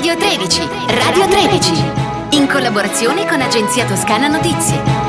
Radio 13, Radio 13, in collaborazione con Agenzia Toscana Notizie.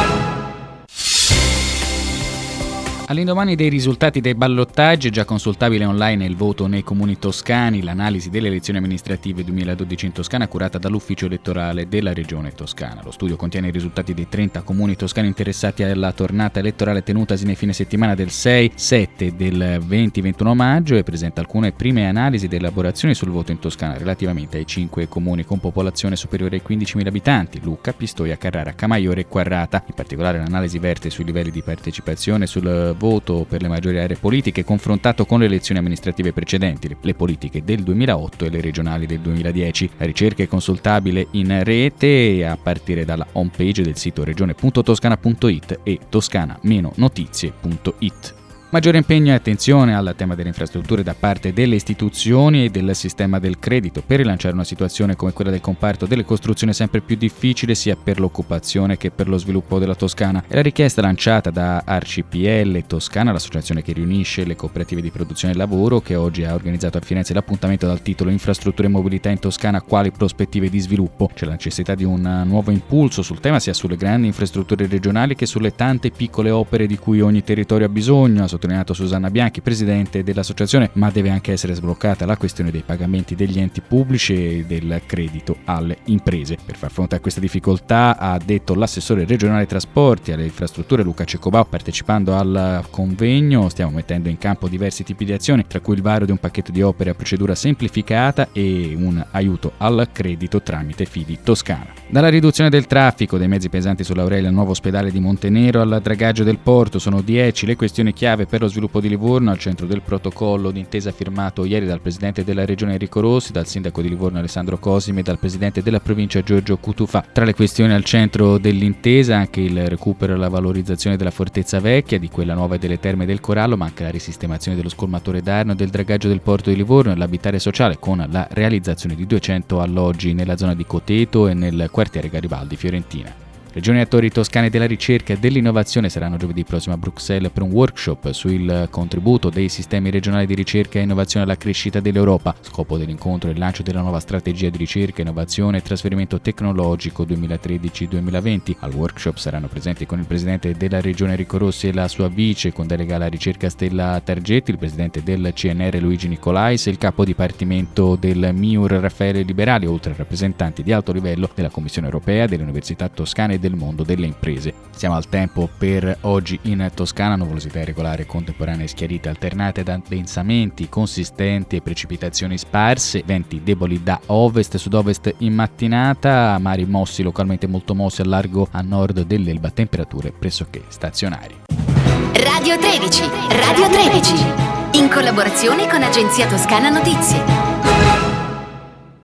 All'indomani dei risultati dei ballottaggi è già consultabile online il voto nei comuni toscani, l'analisi delle elezioni amministrative 2012 in Toscana curata dall'ufficio elettorale della regione toscana. Lo studio contiene i risultati dei 30 comuni toscani interessati alla tornata elettorale tenutasi nei fine settimana del 6, 7 del 20-21 maggio e presenta alcune prime analisi ed elaborazioni sul voto in Toscana relativamente ai 5 comuni con popolazione superiore ai 15.000 abitanti, Lucca, Pistoia, Carrara, Camaiore e Quarrata. In particolare l'analisi verte sui livelli di partecipazione sul voto per le maggiori aree politiche confrontato con le elezioni amministrative precedenti, le politiche del 2008 e le regionali del 2010. La ricerca è consultabile in rete a partire dalla homepage del sito regione.toscana.it e toscana-notizie.it. Maggiore impegno e attenzione al tema delle infrastrutture da parte delle istituzioni e del sistema del credito per rilanciare una situazione come quella del comparto delle costruzioni sempre più difficile sia per l'occupazione che per lo sviluppo della Toscana. È la richiesta lanciata da ARCIPL Toscana, l'associazione che riunisce le cooperative di produzione e lavoro, che oggi ha organizzato a Firenze l'appuntamento dal titolo Infrastrutture e mobilità in Toscana, quali prospettive di sviluppo. C'è la necessità di un nuovo impulso sul tema sia sulle grandi infrastrutture regionali che sulle tante piccole opere di cui ogni territorio ha bisogno, ha sottolineato Susanna Bianchi, presidente dell'associazione, ma deve anche essere sbloccata la questione dei pagamenti degli enti pubblici e del credito alle imprese. Per far fronte a questa difficoltà, ha detto l'assessore regionale ai trasporti e alle infrastrutture Luca Cecobao, partecipando al convegno stiamo mettendo in campo diversi tipi di azioni, tra cui il varo di un pacchetto di opere a procedura semplificata e un aiuto al credito tramite Fidi Toscana. Dalla riduzione del traffico dei mezzi pesanti sull'Aurelia al nuovo ospedale di Montenero al dragaggio del porto, sono 10 le questioni chiave per lo sviluppo di Livorno al centro del protocollo d'intesa firmato ieri dal presidente della regione Enrico Rossi, dal sindaco di Livorno Alessandro Cosime e dal presidente della provincia Giorgio Cutufà. Tra le questioni al centro dell'intesa anche il recupero e la valorizzazione della fortezza vecchia, di quella nuova e delle terme del Corallo, ma anche la risistemazione dello scolmatore d'Arno e del dragaggio del porto di Livorno e l'abitare sociale con la realizzazione di 200 alloggi nella zona di Coteto e nel quartiere Garibaldi Fiorentina. Regioni e attori toscani della ricerca e dell'innovazione saranno giovedì prossimo a Bruxelles per un workshop sul contributo dei sistemi regionali di ricerca e innovazione alla crescita dell'Europa. Scopo dell'incontro è il lancio della nuova strategia di ricerca, innovazione e trasferimento tecnologico 2013-2020. Al workshop saranno presenti con il presidente della regione Enrico Rossi e la sua vice con delega alla ricerca Stella Targetti, il presidente del CNR Luigi Nicolais e il capo dipartimento del MIUR Raffaele Liberali, oltre a rappresentanti di alto livello della Commissione europea, delle università toscane e del mondo delle imprese. Siamo al tempo per oggi in Toscana, nuvolosità irregolare, contemporanee schiarite alternate da addensamenti consistenti e precipitazioni sparse, venti deboli da ovest, sud-ovest in mattinata, mari mossi localmente molto mossi al largo a nord dell'Elba, temperature pressoché stazionarie. Radio 13, Radio 13, in collaborazione con Agenzia Toscana Notizie.